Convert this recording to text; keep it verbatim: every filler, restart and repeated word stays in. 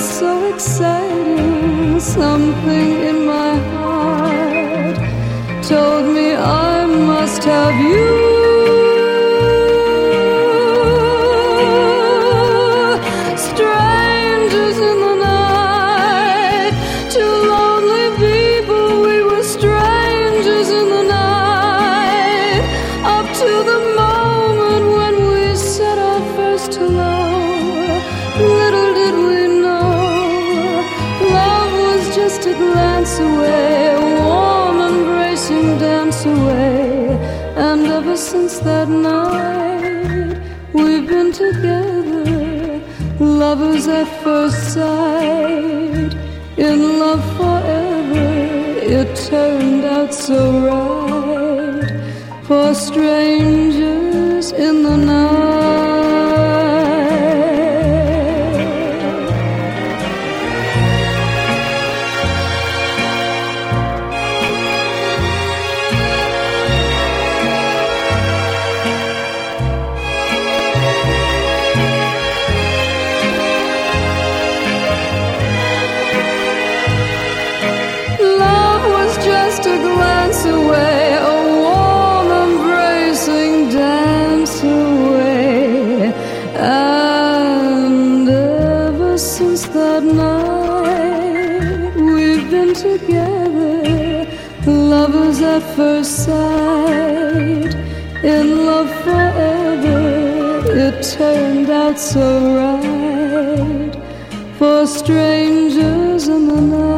so exciting. Something in my heart told me I must have you. Strangers in the night, two lonely people, we were strangers in the night, up to the moment when we said our first hello. Little did we know, love was just a glance away, a warm embracing dance away. And ever since that night, we've been together, lovers at first sight, in love forever. It turned out so right, for strangers in the night. Away, a warm embracing dance away. And ever since that night, we've been together, lovers at first sight, in love forever. It turned out so right, for strangers in the night.